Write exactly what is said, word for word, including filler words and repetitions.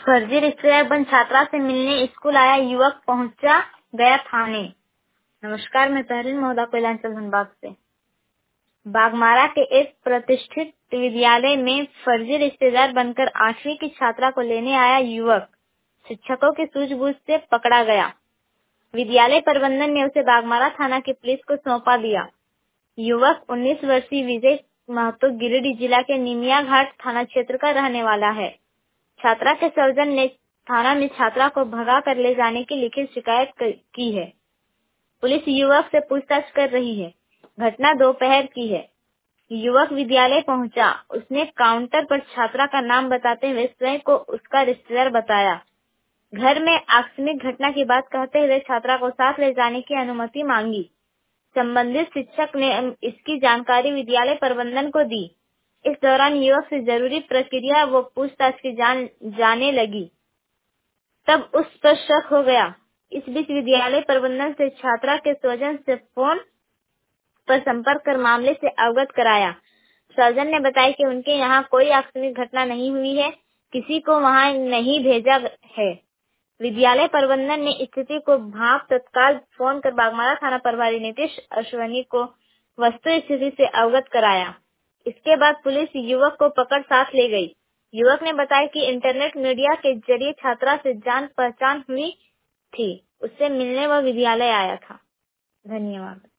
फर्जी रिश्तेदार बन छात्रा से मिलने स्कूल आया युवक पहुंचा गया थाने। नमस्कार, मैं तहरीन महोदा कोयलांचल धनबाद से। बागमारा के एक प्रतिष्ठित विद्यालय में फर्जी रिश्तेदार बनकर आठवीं की छात्रा को लेने आया युवक शिक्षकों की सूझबूझ से पकड़ा गया। विद्यालय प्रबंधन ने उसे बागमारा थाना की पुलिस को सौंपा दिया। युवक उन्नीस वर्षीय विजय महतो गिरिडीह जिला के निमिया घाट थाना क्षेत्र का रहने वाला है। छात्रा के सौजन ने थाना में छात्रा को भगा कर ले जाने की लिखित शिकायत की है। पुलिस युवक से पूछताछ कर रही है। घटना दोपहर की है। युवक विद्यालय पहुंचा। उसने काउंटर पर छात्रा का नाम बताते हुए स्वयं को उसका रिश्तेदार बताया। घर में आकस्मिक घटना की बात कहते हुए छात्रा को साथ ले जाने की अनुमति मांगी। संबंधित शिक्षक ने इसकी जानकारी विद्यालय प्रबंधन को दी। इस दौरान युवक से जरूरी प्रक्रिया व पूछताछ की जान जाने लगी। तब उस पर शक हो गया। इस बीच विद्यालय प्रबंधन से छात्रा के स्वजन से फोन पर संपर्क कर मामले से अवगत कराया। स्वजन ने बताया कि उनके यहाँ कोई आकस्मिक घटना नहीं हुई है, किसी को वहाँ नहीं भेजा है। विद्यालय प्रबंधन ने स्थिति को भाप तत्काल फोन कर बागमारा थाना प्रभारी नीतीश अश्वनी को वस्तु स्थिति से अवगत कराया। इसके बाद पुलिस युवक को पकड़ साथ ले गई। युवक ने बताया कि इंटरनेट मीडिया के जरिए छात्रा से जान पहचान हुई थी। उससे मिलने वह विद्यालय आया था। धन्यवाद।